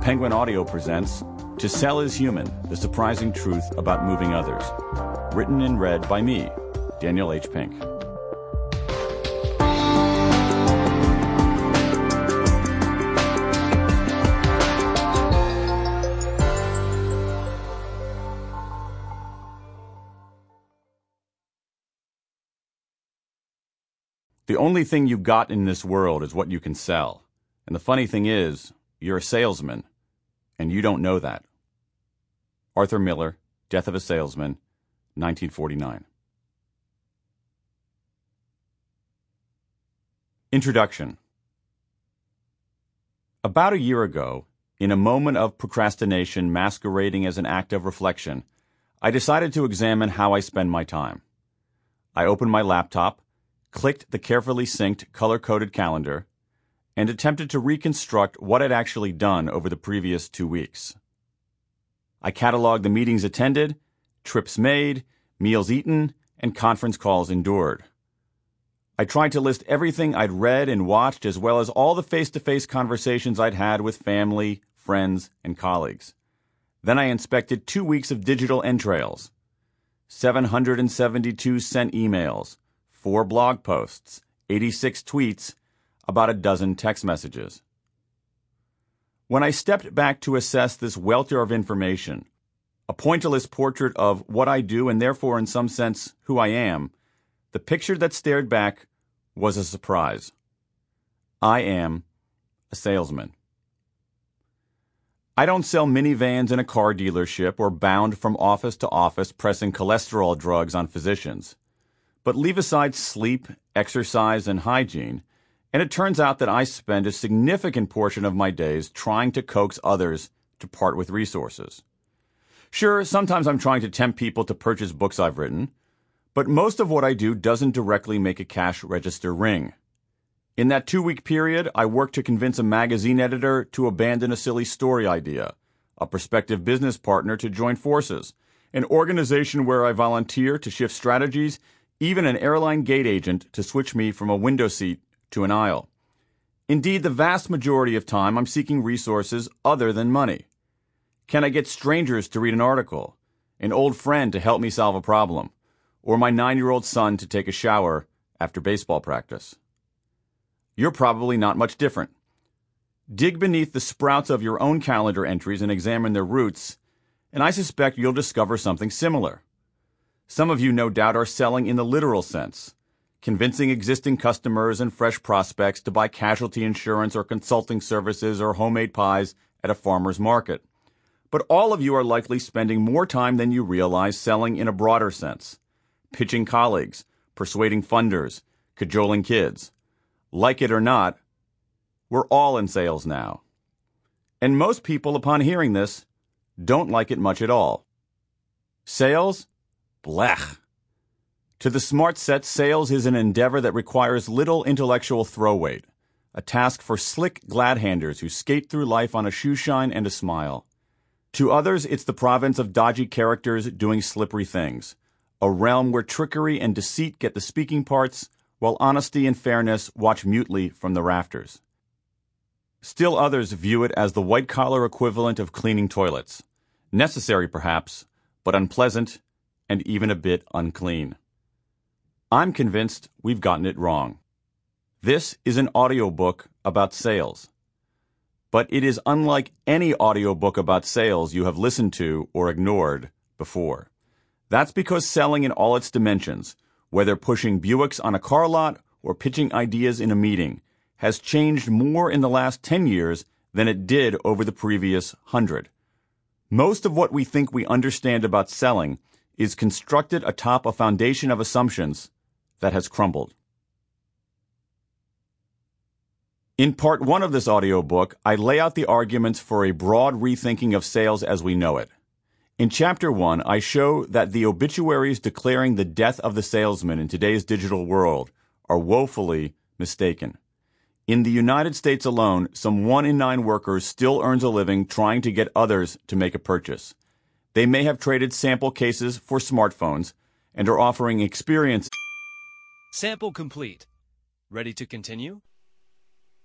Penguin Audio presents To Sell is Human, The Surprising Truth About Moving Others. Written and read by me, Daniel H. Pink. The only thing you got in this world is what you can sell. And the funny thing is, you're a salesman, and you don't know that. Arthur Miller, Death of a Salesman, 1949. Introduction. About a year ago, in a moment of procrastination masquerading as an act of reflection, I decided to examine how I spend my time. I opened my laptop, clicked the carefully synced color-coded calendar, and attempted to reconstruct what I'd actually done over the previous 2 weeks. I cataloged the meetings attended, trips made, meals eaten, and conference calls endured. I tried to list everything I'd read and watched, as well as all the face-to-face conversations I'd had with family, friends, and colleagues. Then I inspected 2 weeks of digital entrails, 772 sent emails, 4 blog posts, 86 tweets, about a dozen text messages. When I stepped back to assess this welter of information, a pointillist portrait of what I do and therefore in some sense who I am, the picture that stared back was a surprise. I am a salesman. I don't sell minivans in a car dealership or bound from office to office pressing cholesterol drugs on physicians. But leave aside sleep, exercise, and hygiene, and it turns out that I spend a significant portion of my days trying to coax others to part with resources. Sure, sometimes I'm trying to tempt people to purchase books I've written, but most of what I do doesn't directly make a cash register ring. In that 2-week period, I worked to convince a magazine editor to abandon a silly story idea, a prospective business partner to join forces, an organization where I volunteer to shift strategies, even an airline gate agent to switch me from a window seat to an aisle. Indeed, the vast majority of time I'm seeking resources other than money. Can I get strangers to read an article, an old friend to help me solve a problem, or my 9-year-old son to take a shower after baseball practice? You're probably not much different. Dig beneath the sprouts of your own calendar entries and examine their roots, and I suspect you'll discover something similar. Some of you no doubt are selling in the literal sense, convincing existing customers and fresh prospects to buy casualty insurance or consulting services or homemade pies at a farmer's market. But all of you are likely spending more time than you realize selling in a broader sense, pitching colleagues, persuading funders, cajoling kids. Like it or not, we're all in sales now. And most people, upon hearing this, don't like it much at all. Sales? Blech. To the smart set, sales is an endeavor that requires little intellectual throw weight, a task for slick glad-handers who skate through life on a shoe shine and a smile. To others, it's the province of dodgy characters doing slippery things, a realm where trickery and deceit get the speaking parts, while honesty and fairness watch mutely from the rafters. Still others view it as the white-collar equivalent of cleaning toilets, necessary perhaps, but unpleasant and even a bit unclean. I'm convinced we've gotten it wrong. This is an audiobook about sales. But it is unlike any audiobook about sales you have listened to or ignored before. That's because selling in all its dimensions, whether pushing Buicks on a car lot or pitching ideas in a meeting, has changed more in the last 10 years than it did over the previous 100. Most of what we think we understand about selling is constructed atop a foundation of assumptions that has crumbled. In part 1 of this audiobook, I lay out the arguments for a broad rethinking of sales as we know it. In Chapter 1, I show that the obituaries declaring the death of the salesman in today's digital world are woefully mistaken. In the United States alone, some 1 in 9 workers still earns a living trying to get others to make a purchase. They may have traded sample cases for smartphones and are offering experience. Sample complete. Ready to continue?